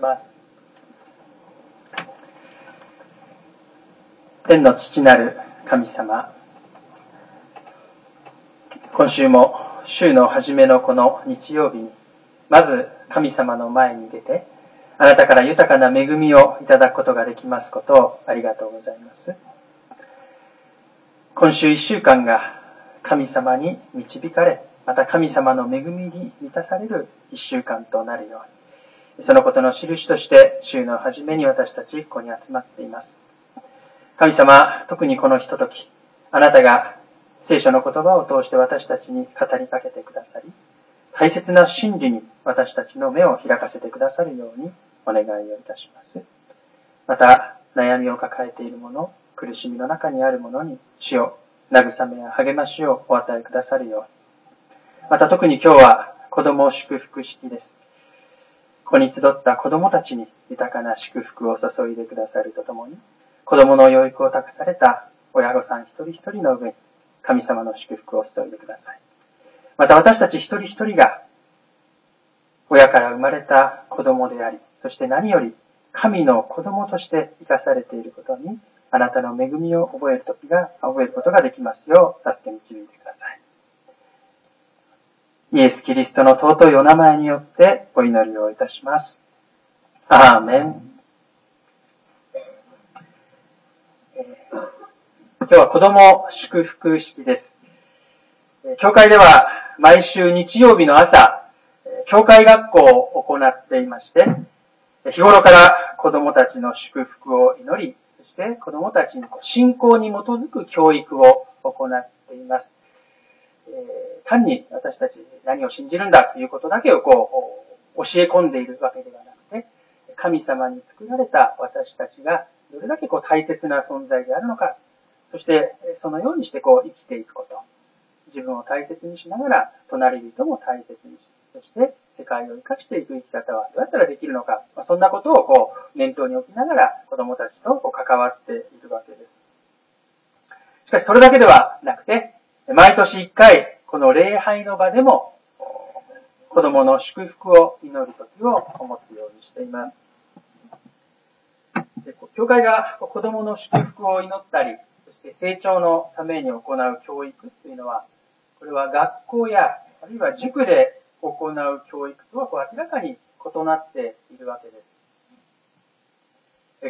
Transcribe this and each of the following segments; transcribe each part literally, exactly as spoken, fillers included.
ます。天の父なる神様、今週も週の初めのこの日曜日に、まず神様の前に出て、あなたから豊かな恵みをいただくことができますことをありがとうございます。今週一週間が神様に導かれ、また神様の恵みに満たされる一週間となるように、そのことの印として週の初めに私たちここに集まっています。神様、特にこのひととき、あなたが聖書の言葉を通して私たちに語りかけてくださり、大切な真理に私たちの目を開かせてくださるようにお願いをいたします。また、悩みを抱えている者、苦しみの中にある者に主よ、慰めや励ましをお与えくださるように。また特に今日は子供祝福式です。ここに集った子供たちに豊かな祝福を注いでくださるとともに、子供の養育を託された親御さん一人一人の上に神様の祝福を注いでください。また私たち一人一人が親から生まれた子供であり、そして何より神の子供として生かされていることに、あなたの恵みを覚える時が、覚えることができますよう、助け導いてください。イエス・キリストの尊いお名前によってお祈りをいたします。アーメン。今日は子供祝福式です。教会では毎週日曜日の朝、教会学校を行っていまして、日頃から子供たちの祝福を祈り、そして子供たちに信仰に基づく教育を行っています。えー、単に私たち何を信じるんだということだけをこう教え込んでいるわけではなくて、神様に作られた私たちがどれだけこう大切な存在であるのか、そしてそのようにしてこう生きていくこと、自分を大切にしながら隣人も大切にし、そして世界を生かしていく生き方はどうやったらできるのか、まあ、そんなことをこう念頭に置きながら子供たちとこう関わっているわけです。しかしそれだけではなくて、毎年一回この礼拝の場でも子供の祝福を祈る時を思っているようにしています。教会が子供の祝福を祈ったり、そして成長のために行う教育というのは、これは学校やあるいは塾で行う教育とはこう明らかに異なっているわけです。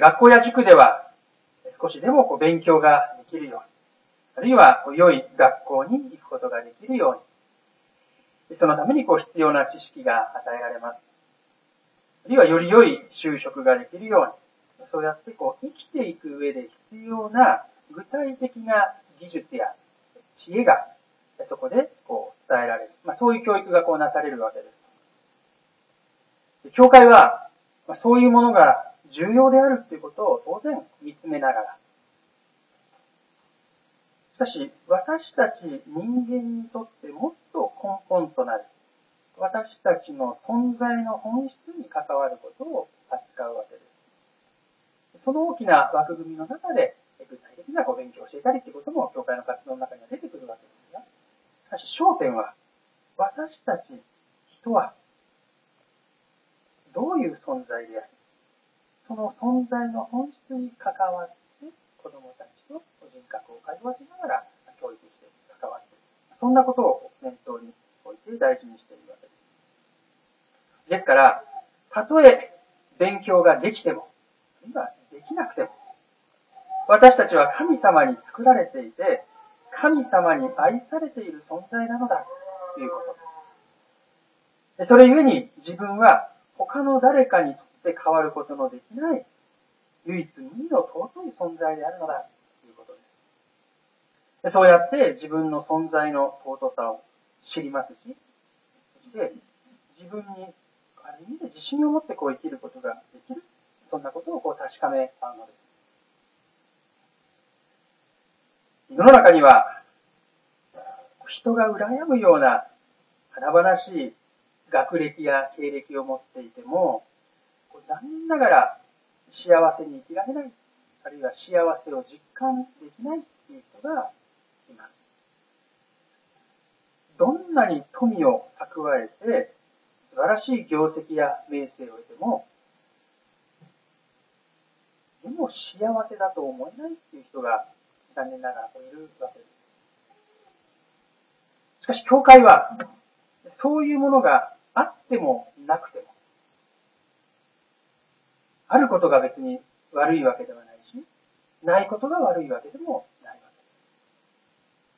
学校や塾では少しでもこう勉強ができるように、あるいは良い学校に行くことができるように、そのためにこう必要な知識が与えられます。あるいはより良い就職ができるように、そうやってこう生きていく上で必要な具体的な技術や知恵がそこでこう伝えられる。まあ、そういう教育がこうなされるわけです。教会はそういうものが重要であるということを当然見つめながら、しかし私たち人間にとってもっと根本となる、私たちの存在の本質に関わることを扱うわけです。その大きな枠組みの中で具体的なこう勉強を教えたりということも教会の活動の中には出てくるわけですが、しかし焦点は私たち人はどういう存在であり、その存在の本質に関わって子どもたちと人格を通わせながら教育して関わっている。そんなことを念頭に置いて大事にしているわけです。ですから、たとえ勉強ができても、今できなくても、私たちは神様に作られていて、神様に愛されている存在なのだということです。それゆえに自分は他の誰かにとって変わることのできない唯一無二の尊い存在であるのだということです。そうやって自分の存在の尊さを知りますし、そして自分にある意味で自信を持ってこう生きることができる、そんなことをこう確かめ合うのです。世の中には人が羨むような華々しい学歴や経歴を持っていても、残念ながら幸せに生きられない、あるいは幸せを実感できないという人がいます。どんなに富を蓄えて素晴らしい業績や名声を得ても、 でも幸せだと思えないっていう人が残念ながらいるわけです。しかし教会はそういうものがあってもなくても、あることが別に悪いわけではないし、ないことが悪いわけでもないわけです。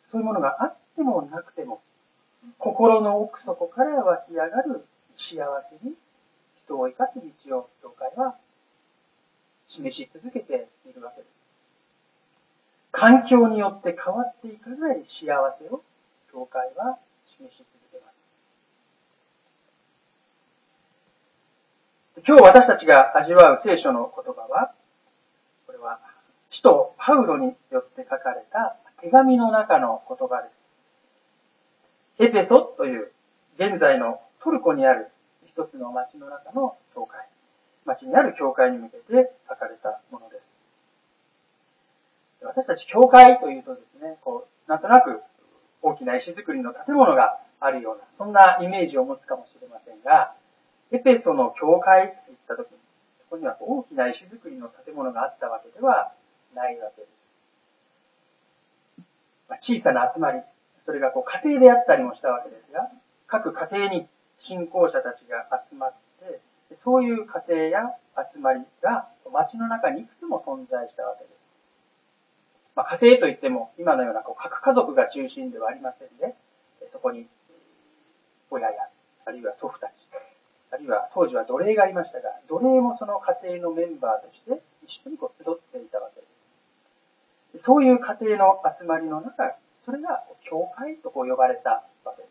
そういうものがあってもなくても、心の奥底から湧き上がる幸せに人を生かす道を教会は示し続けているわけです。環境によって変わっていかない幸せを教会は示し続けます。今日私たちが味わう聖書の言葉は、これは使徒パウロによって書かれた手紙の中の言葉です。エペソという現在のトルコにある一つの町の中の教会、町にある教会に向けて書かれたものです。私たち教会というとですね、こうなんとなく大きな石造りの建物があるような、そんなイメージを持つかもしれませんが、エペソの教会といったときに、そこには大きな石造りの建物があったわけではないわけです。まあ、小さな集まり、それがこう家庭であったりもしたわけですが、各家庭に信仰者たちが集まって、そういう家庭や集まりが町の中にいくつも存在したわけです。まあ、家庭といっても今のようなこう各家族が中心ではありませんね。そこに親や、あるいは祖父たち、あるいは当時は奴隷がありましたが、奴隷もその家庭のメンバーとして一緒にこう集っていたわけです。そういう家庭の集まりの中、それが教会とこう呼ばれたわけです。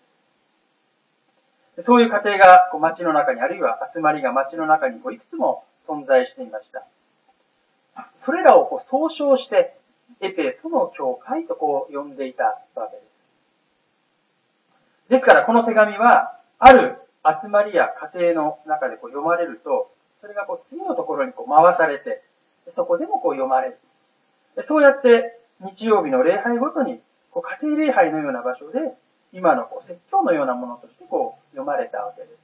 そういう家庭がこう町の中に、あるいは集まりが町の中にこういくつも存在していました。それらをこう総称して、エペソの教会とこう呼んでいたわけです。ですからこの手紙は、ある集まりや家庭の中でこう読まれると、それがこう次のところにこう回されて、そこでもこう読まれる。そうやって日曜日の礼拝ごとに、こう家庭礼拝のような場所で、今のこう説教のようなものとしてこう読まれたわけです。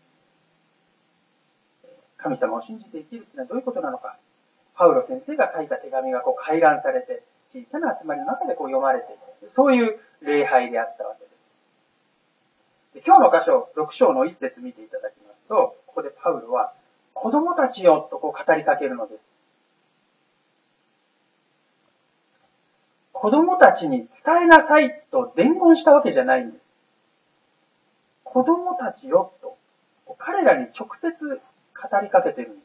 神様を信じて生きるというのはどういうことなのか。パウロ先生が書いた手紙がこう回覧されて、小さな集まりの中でこう読まれている。そういう礼拝であったわけです。で今日の箇所、ろく章の一節見ていただきますと、ここでパウロは、子供たちよとこう語りかけるのです。子供たちに伝えなさいと伝言したわけじゃないんです。子供たちよと、彼らに直接語りかけているんです。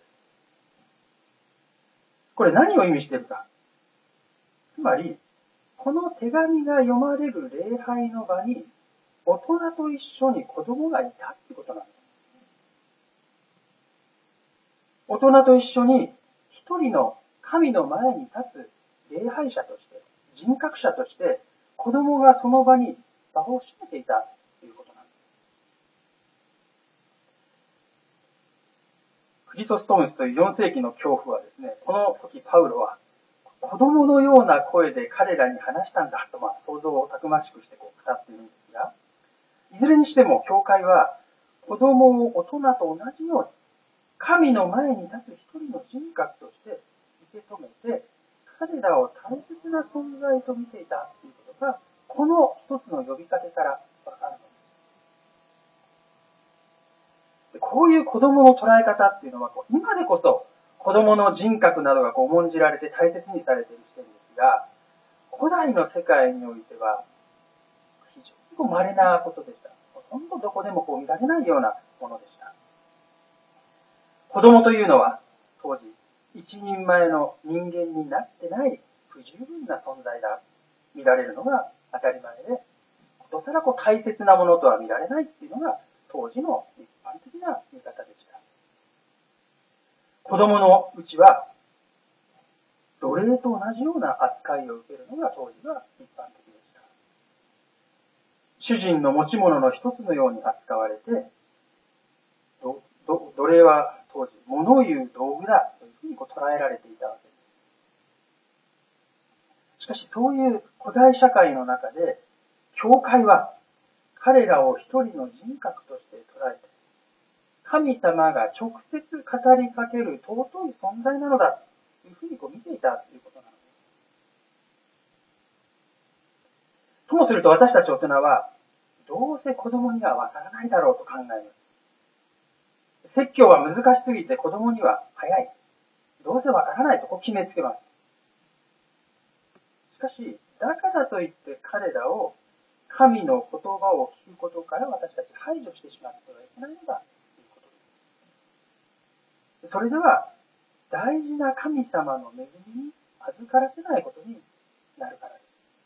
これ何を意味しているか。つまり、この手紙が読まれる礼拝の場に、大人と一緒に子供がいたってことなんです。大人と一緒に一人の神の前に立つ礼拝者として、人格者として、子供がその場に場を占めていたということなんです。クリソストムスというよん世紀の教父はですね、この時パウロは、子供のような声で彼らに話したんだと、まあ、想像をたくましくしてこう語っているんですが、いずれにしても教会は子供を大人と同じように神の前に立つ一人の人格として受け止めて、彼らを大切な存在と見ていたということが、この一つの呼びかけからわかるのです。こういう子供の捉え方っていうのは、今でこそ子供の人格などがこう重んじられて大切にされている視点ですが、古代の世界においては非常に稀なことでした。ほとんどどこでもこう見られないようなものでした。子供というのは当時一人前の人間になってない不十分な存在だ見られるのが当たり前で、ことさらこう大切なものとは見られないっていうのが当時の一般的な見方でした。子供のうちは奴隷と同じような扱いを受けるのが当時は一般的でした。主人の持ち物の一つのように扱われて、奴隷は当時物を言う道具だというふうにこう捉えられていたわけです。しかしそういう古代社会の中で、教会は彼らを一人の人格として捉えて、神様が直接語りかける尊い存在なのだというふうにこう見ていたということなのです。ともすると私たち大人は、どうせ子供にはわからないだろうと考えます。説教は難しすぎて子供には早い。どうせわからないとこう決めつけます。しかし、だからといって彼らを神の言葉を聞くことから私たち排除してしまってはいけないのだということです。それでは、大事な神様の恵みに預からせないことになるからです。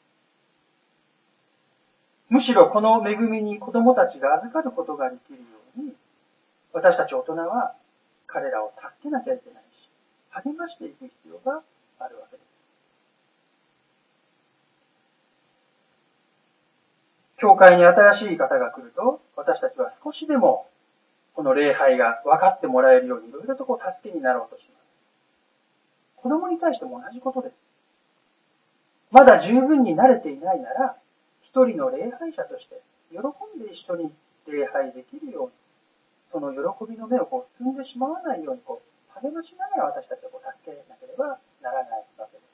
むしろこの恵みに子供たちが預かることができるように、私たち大人は彼らを助けなきゃいけないし、励ましていく必要があるわけです。教会に新しい方が来ると、私たちは少しでもこの礼拝が分かってもらえるようにいろいろとこう助けになろうとします。子供に対しても同じことです。まだ十分に慣れていないなら、一人の礼拝者として喜んで一緒に礼拝できるように、その喜びの目をこう摘んでしまわないようにこう励ましながら私たちはこう助けなければならないわけです。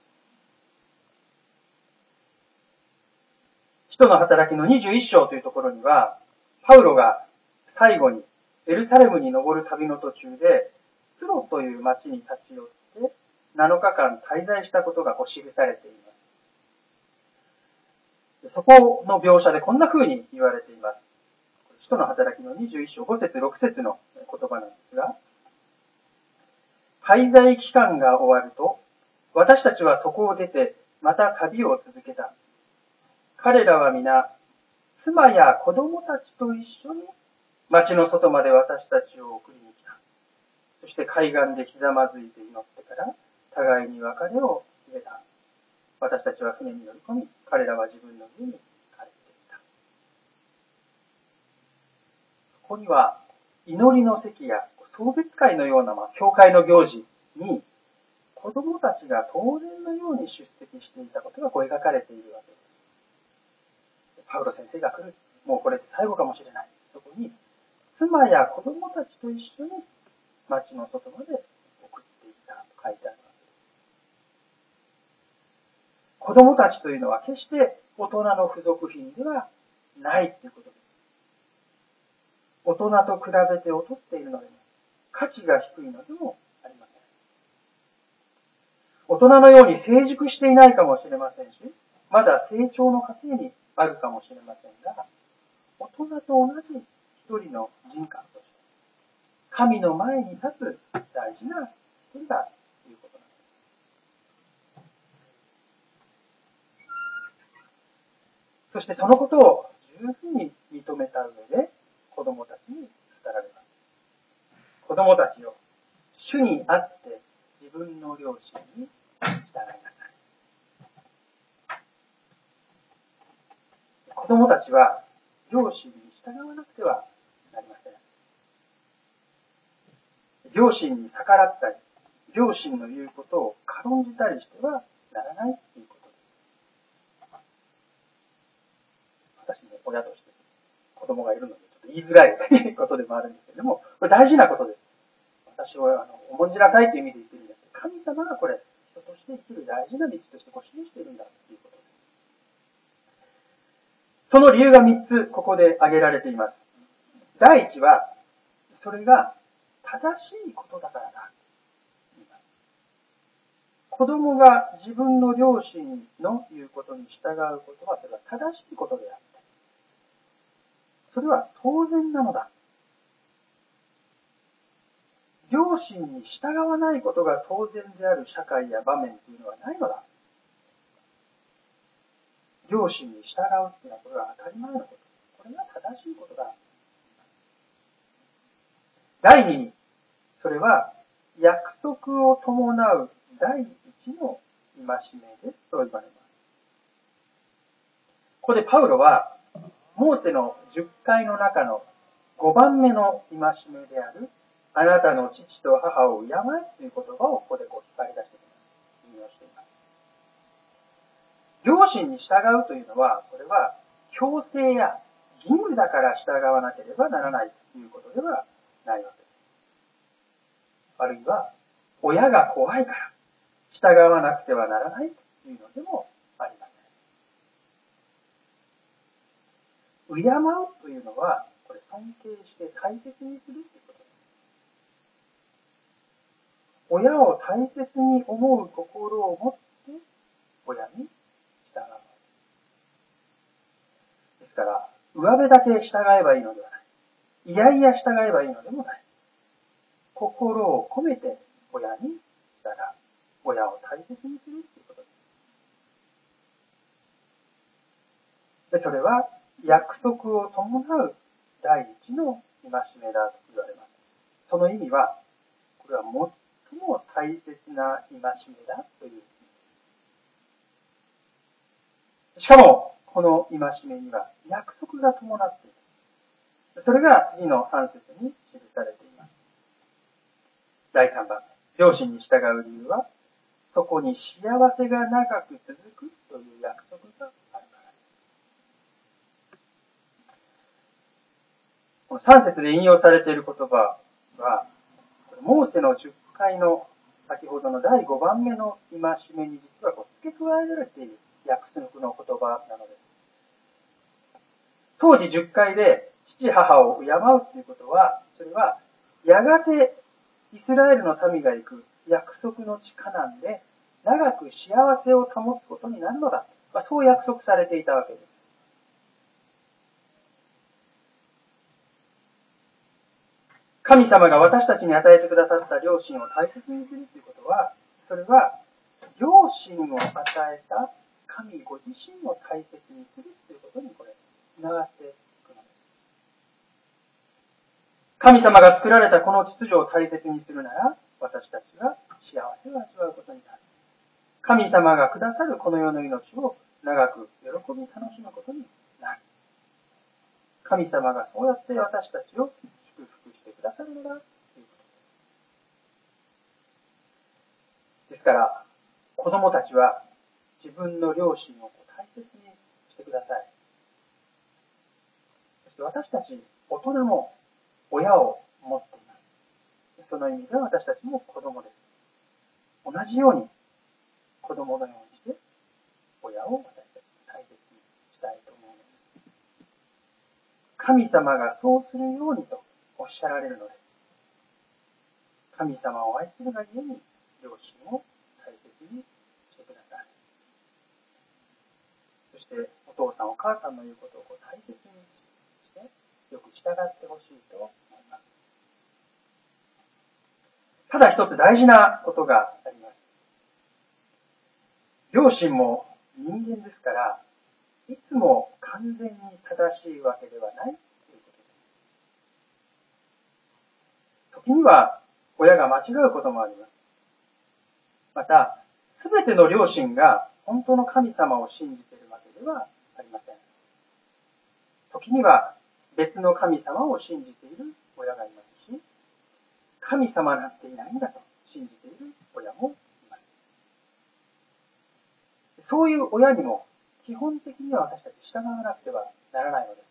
使徒の働きのにじゅういっ章というところには、パウロが最後にエルサレムに登る旅の途中で、ツロという町に立ち寄ってなのかかん滞在したことがこう記されています。そこの描写でこんな風に言われています。使徒の働きのにじゅういっ章ご節ろく節の言葉なんですが、滞在期間が終わると、私たちはそこを出てまた旅を続けた。彼らは皆、妻や子供たちと一緒に町の外まで私たちを送りに来た。そして海岸でひざまずいて祈ってから互いに別れを告げた。私たちは船に乗り込み、彼らは自分の家に帰っていった。そこには祈りの席や送別会のような、まあ、教会の行事に子供たちが当然のように出席していたことがこう描かれているわけです。パウロ先生が来る。もうこれで最後かもしれない。そこに妻や子供たちと一緒に町の外まで送っていったと書いてあるわけです。子供たちというのは決して大人の付属品ではないということです。大人と比べて劣っているのでも、価値が低いのでもありません。大人のように成熟していないかもしれませんし、まだ成長の過程にあるかもしれませんが、大人と同じ一人の人格として、神の前に立つ大事な一人だということなんです。そしてそのことを十分に認めた上で、子供たちに語られます。子供たちを主にあって自分の両親に従いなさい。子供たちは両親に従わなくてはなりません。両親に逆らったり、両親の言うことを軽んじたりしてはならないということです。私も親として子供がいるのでちょっと言いづらいことでもあるんですけれども、これ大事なことです。私をあの重んじなさいという意味で言ってるんですけど、神様がこれ人として生きる大事な道としてこう示しているんだということです。その理由がみっつここで挙げられています。第一は、それが正しいことだからだ。子供が自分の両親の言うことに従うことは、それは正しいことであって、それは当然なのだ。両親に従わないことが当然である社会や場面というのはないのだ。両親に従うというのはこれは当たり前のこと。これが正しいことだ。第二に、それは約束を伴う第一の戒めですと言われます。ここでパウロは、モーセのじゅっかいの中のごばんめの戒めである、あなたの父と母を敬えという言葉をここでこう引っ張り出しています。引用しています。両親に従うというのは、これは強制や義務だから従わなければならないということではないわけです。あるいは、親が怖いから、 従わなくてはならないというのでもありません。敬うというのは、これ尊敬して大切にするということです。親を大切に思う心を持って親に従う。ですから、上辺だけ従えばいいのではない。いやいや従えばいいのでもない。心を込めて親に従う。親を大切にするということです。で、それは約束を伴う第一の戒めだと言われます。その意味は、これは最も大切な戒めだという。しかも、この戒めには約束が伴っている。それが次のさん節に記されています。だいさんばん、両親に従う理由は、そこに幸せが長く続くという約束があるからです。このさん節で引用されている言葉は、モーセのじゅっかいの先ほどのだいごばんめの戒めに実はこう付け加えられている約束の言葉なのです。当時じゅっかいで父母を敬うということは、それはやがてイスラエルの民が行く約束の地カナンで長く幸せを保つことになるのだ。まあ、そう約束されていたわけです。神様が私たちに与えてくださった良心を大切にするということは、それは良心を与えた神ご自身を大切にするということにこれ、つながっていくのです。神様が作られたこの秩序を大切にするなら、私たちは幸せを味わうことになる。神様がくださるこの世の命を長く喜び楽しむことになる。神様がそうやって私たちを祝福してくださるのだということです。ですから、子供たちは自分の両親を大切にしてください。そして私たち大人も親を持っています。その意味で私たちも子供です。同じように子供のようにして親を私たち大切にしたいと思うのです。神様がそうするようにとおっしゃられるのです。神様を愛するがゆえに両親を大切にしてください。そしてお父さんお母さんの言うことを大切にしてよく従ってほしいと思います。ただ一つ大事なことがあります。両親も人間ですから、いつも完全に正しいわけではないということです。時には親が間違うこともあります。また、すべての両親が本当の神様を信じているわけではありません。時には別の神様を信じている親がいますし、神様なんていないんだと信じている親もいます。そういう親にも基本的には私たち従わなくてはならないのです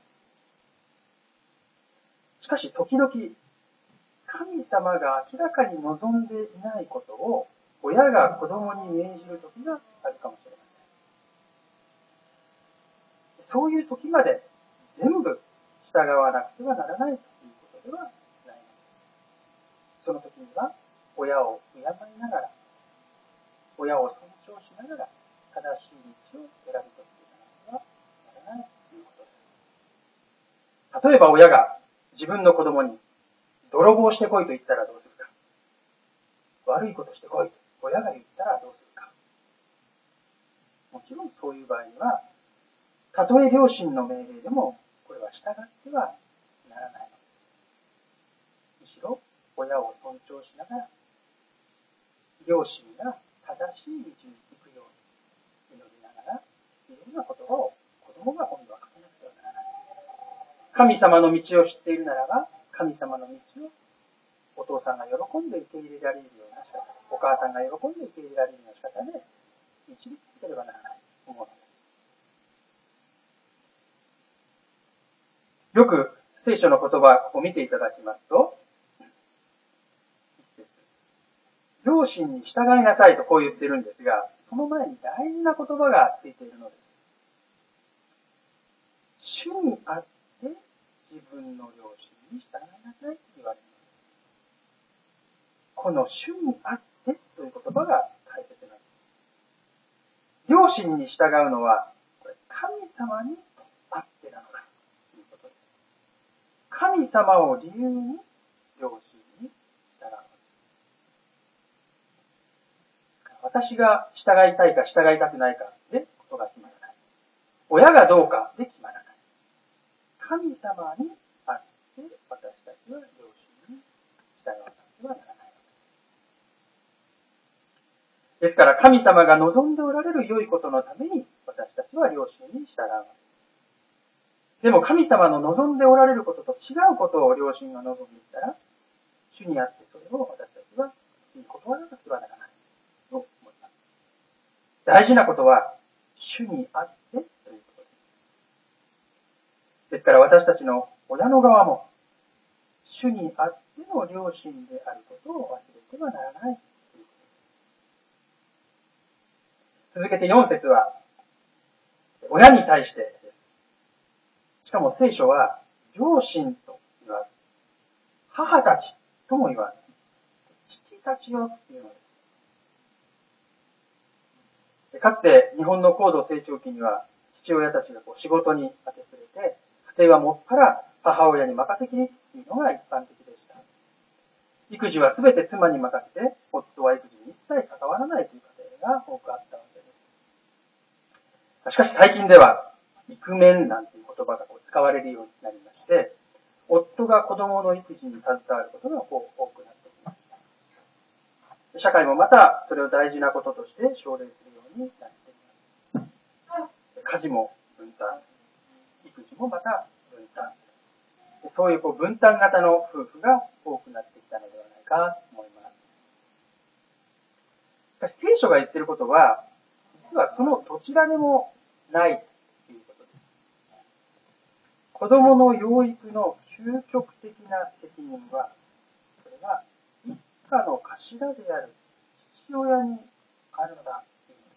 。しかし時々、神様が明らかに望んでいないことを親が子供に命じる時があるかもしれません。そういう時まで全部従わなくてはならないということではないのです。その時には親を敬いながら、親を尊重しながら正しい道を選び取っていかなければならないということです。例えば親が自分の子供に泥棒してこいと言ったらどうするか。悪いことしてこいと親が言ったらどうするか。もちろんそういう場合には、たとえ両親の命令でもこれは従ってはならないのです。むしろ親を尊重しながら、両親が正しい道に行くように祈りながら、いろんな言葉を子供が今度はかけなくてはならない。神様の道を知っているならば、神様の道をお父さんが喜んで受け入れられるような仕方、お母さんが喜んで受け入れられるような仕方で導かなければならないと思うのです。よく聖書の言葉を見ていただきますと、両両親に従いなさいとこう言ってるんですが、その前に大事な言葉がついているのです。主にあって自分の両親に従いなさいと言われます。この主にあってという言葉が大切なんです。両親に従うのは、これ神様にあってなのだということです。神様を理由に両親に従う。私が従いたいか従いたくないかでことが決まらない。親がどうかで決まらない。神様にあって私たちは両親に従わなければならない。ですから神様が望んでおられる良いことのために私たちは両親に従う。でも神様の望んでおられることと違うことを両親が望んでいたら、主にあってそれを私たちは断らなければならないと思います。大事なことは主にあってということです。ですから私たちの親の側も主にあっての両親であることを忘れてはならない。続けてよん節は、親に対してです。しかも聖書は、両親と言わず、母たちとも言わず、父たちよというのです。かつて日本の高度成長期には、父親たちがこう仕事に明け暮れて、家庭はもっぱら母親に任せきりというのが一般的でした。育児はすべて妻に任せて、夫は育児に一切関わらないという家庭が多くあったわけです。しかし最近では、イクメンなんていう言葉がこう使われるようになりまして、夫が子供の育児に携わることがこう多くなってきました。社会もまたそれを大事なこととして奨励するようになっています。家事も分担、育児もまた分担。そういうこう分担型の夫婦が多くなってきたのではないかと思います。しかし聖書が言っていることは、実はそのどちらでもないということです。子供の養育の究極的な責任は、それは一家の頭である父親にあるのだというのです。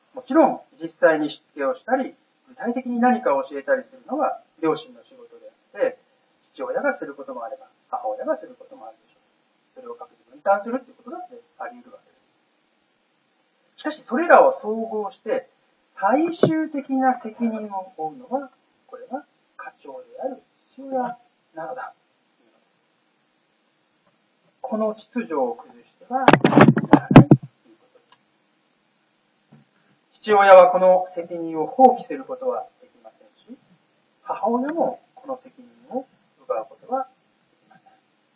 もちろん実際にしつけをしたり、具体的に何かを教えたりするのは両親の仕事であって、父親がすることもあれば、母親がすることもあるでしょう。それを各自分担するということだってあり得るわけです。しかし、それらを総合して、最終的な責任を負うのは、これは家長である父親なのだ。この秩序を崩してはならないということです。父親はこの責任を放棄することはできませんし、母親もこの責任を奪うことはできま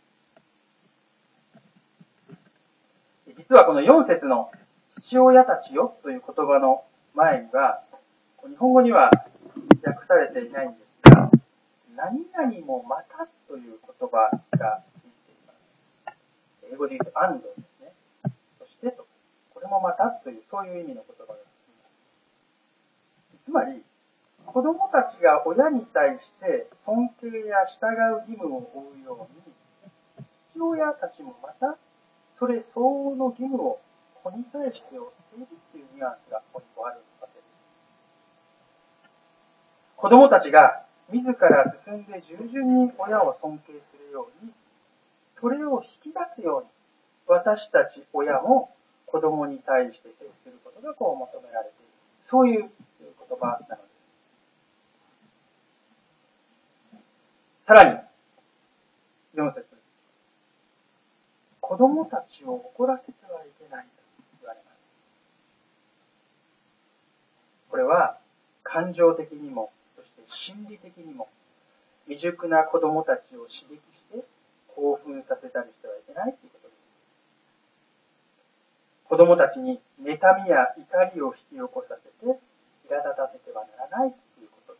せん。実はこのよん節の父親たちよという言葉の前には、日本語には訳されていないんですが、何々もまたという言葉がついています。英語で言うと and ですね。そしてと、これもまたというそういう意味の言葉がついています。つまり、子供たちが親に対して尊敬や従う義務を負うように、父親たちもまたそれ相応の義務を子に対して負っているというニュアンスがここにもあるわけです。子供たちが自ら進んで従順に親を尊敬するように、それを引き出すように、私たち親も子供に対して接することがこう求められている。そういう言葉なのです。さらに、よん節。子供たちを怒らせてはいけないと言われます。これは、感情的にも、そして心理的にも、未熟な子供たちを刺激して興奮させたりしてはいけないということです。子供たちに妬みや怒りを引き起こさせて苛立たせてはならないということです。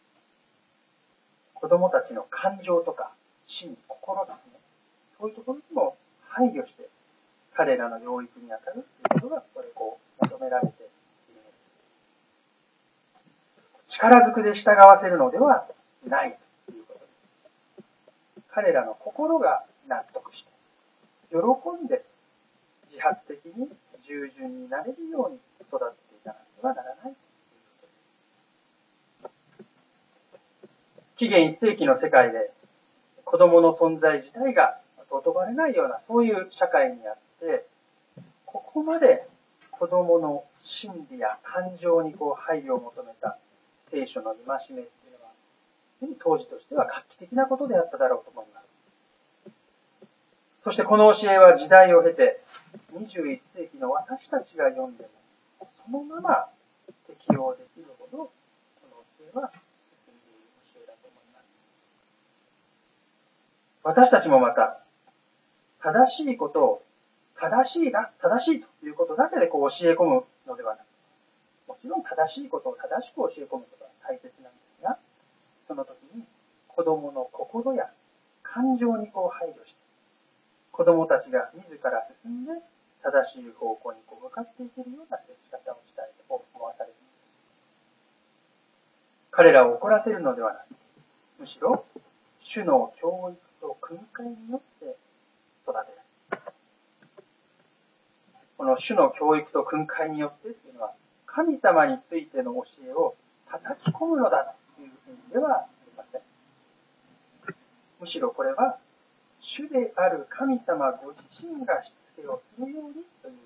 子供たちの感情とか心、心ですね。そういうところにも配慮して彼らの養育に当たるということがこれこう求められているのです。力ずくで従わせるのではないということです。彼らの心が納得して、 喜んで自発的に従順になれるように育っていかなければならない。紀元いっ世紀の世界で子供の存在自体が尊ばれないようなそういう社会にあって、ここまで子供の心理や感情にこう配慮を求めた聖書の戒めっていうのは、当時としては画期的なことであっただろうと思います。そしてこの教えは時代を経て、にじゅういっ世紀の私たちが読んでも、そのまま適用できるほど、この教えは進んでいる教えだと思います。私たちもまた、正しいことを正しいだ、正しいということだけでこう教え込むのではなく、もちろん正しいことを正しく教え込むことは大切なんですが、その時に子供の心や感情にこう配慮して、子供たちが自ら進んで正しい方向にこう向かっていけるような接し方をしたいと思わされる。彼らを怒らせるのではなく、むしろ主の教育と訓戒によって育てる。この主の教育と訓戒によってというのは、神様についての教えを叩き込むのだという意味ではありません。むしろこれは、主である神様ご自身がしつけをするようにという。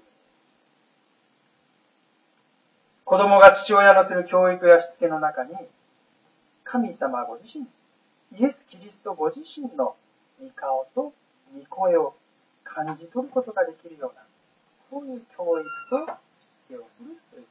子供が父親のする教育やしつけの中に、神様ご自身、イエス・キリストご自身の御顔と御声を感じ取ることができるような、そういう教育としつけをするという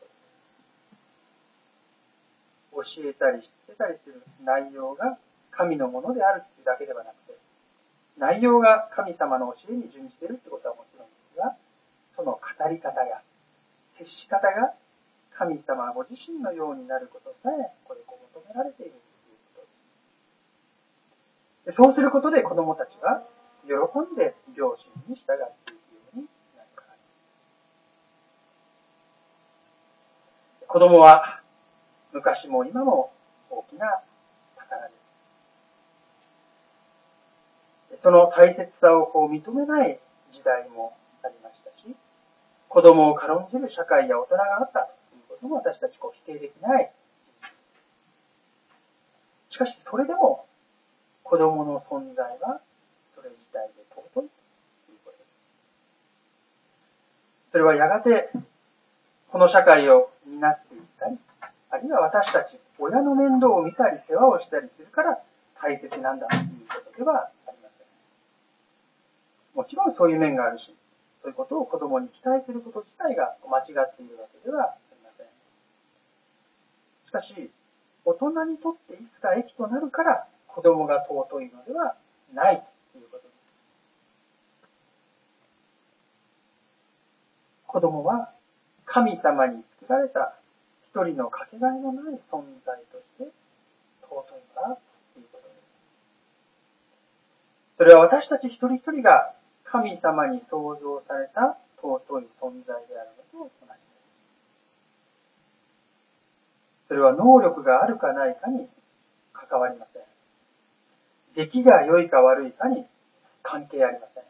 ことです。教えたりしつけたりする内容が神のものであるというだけではなくて、内容が神様の教えに準じているということはもちろんですが、その語り方や接し方が神様ご自身のようになることさえ、これを求められているということです。そうすることで子供たちは喜んで両親に従っていくようになるからです。子供は昔も今も大きな宝です。その大切さをこう認めない時代もありましたし、子供を軽んじる社会や大人があったということも私たちこう否定できない。しかしそれでも子供の存在はそれ自体で尊いということです。それはやがてこの社会を担っていったり、あるいは私たち親の面倒を見たり世話をしたりするから大切なんだということではありません。もちろんそういう面があるし、そういうことを子供に期待すること自体が間違っているわけではありません。しかし、大人にとっていつか益となるから子供が尊いのではないということです。子供は神様に作られた一人のかけがえのない存在として尊いんだということです。それは私たち一人一人が神様に創造された尊い存在であるのと同じです。それは能力があるかないかに関わりません。出来が良いか悪いかに関係ありません。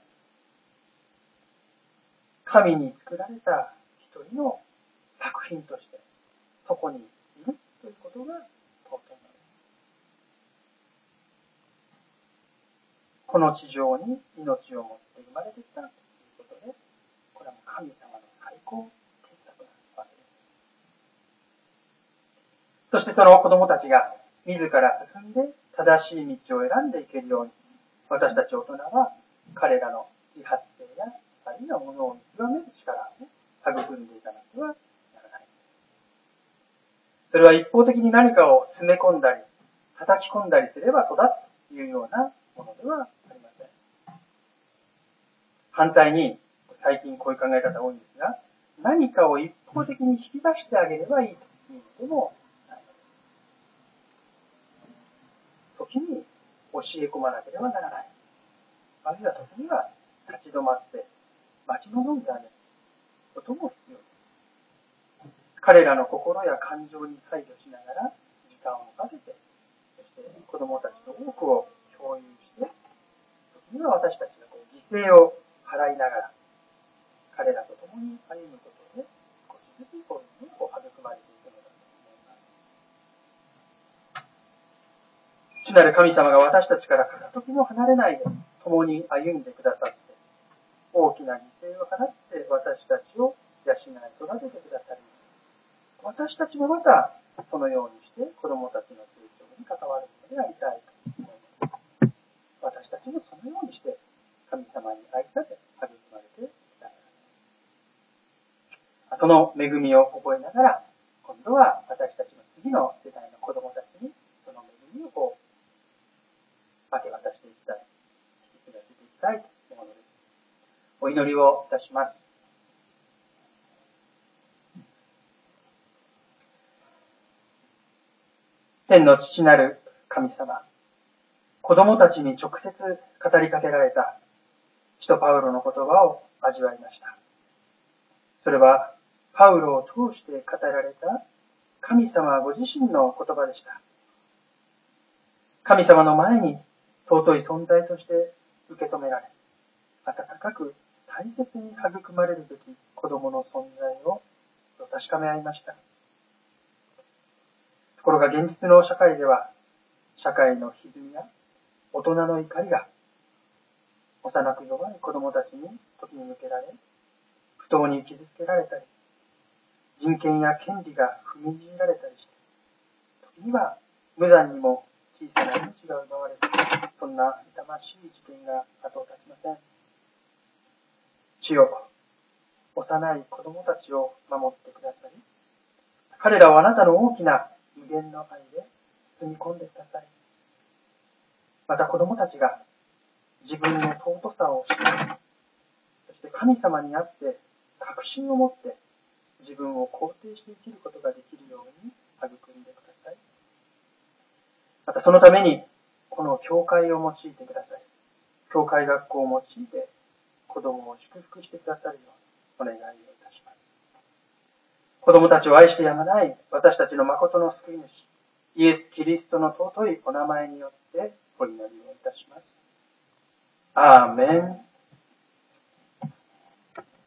神に作られた一人の作品としてそこにいるということが尊いのです。この地上に命を持って生まれてきたということで、これはもう神様の最高傑作なわけです。そしてその子供たちが自ら進んで正しい道を選んでいけるように、私たち大人は彼らの自発性やあるいはものを見極める力を育んでいかなければならない。それは一方的に何かを詰め込んだり叩き込んだりすれば育つというようなものではありません。反対に最近こういう考え方が多いんですが、何かを一方的に引き出してあげればいいというのでもないのです。時に教え込まなければならない。あるいは時には立ち止まって待ち望んであげることも必要です。彼らの心や感情に配慮しながら時間をかけて、そして子供たちと多くを共有して、時には私たちがこう犠牲を払払いながら、彼らと共に歩むことで、少しずつこういうのを育まれていくのだと思います。主なる神様が私たちから片時も離れないで共に歩んでくださって、大きな犠牲を払って私たちを養い育ててくださる。私たちもまたそのようにして子供たちの成長に関わるのでありたいと思います。私たちもそのようにして神様に愛され育まれてきたのです。その恵みを覚えながら、今度は私たちの次の世代の子供たちにその恵みをこう明け渡していきたい、引き継がせていきたいというものです。お祈りをいたします。天の父なる神様、子供たちに直接語りかけられた使徒パウロの言葉を味わいました。それはパウロを通して語られた神様ご自身の言葉でした。神様の前に尊い存在として受け止められ、温かく大切に育まれるべき子供の存在を確かめ合いました。ところが現実の社会では、社会の歪みや大人の怒りが幼く弱い子供たちに時に向けられ、不当に傷つけられたり、人権や権利が踏みにじられたりして、時には無残にも小さな命が奪われる、そんな痛ましい事件が後を絶ちません。主よ、幼い子供たちを守ってくださり、彼らをあなたの大きな無限の愛で包み込んでください。また子供たちが自分の尊さを知り、そして神様にあって確信を持って自分を肯定して生きることができるように育んでください。またそのためにこの教会を用いてください。教会学校を用いて子供を祝福してくださるようにお願いをいたします。子供たちを愛してやまない私たちの誠の救い主、イエス・キリストの尊いお名前によってお祈りをいたします。アーメン。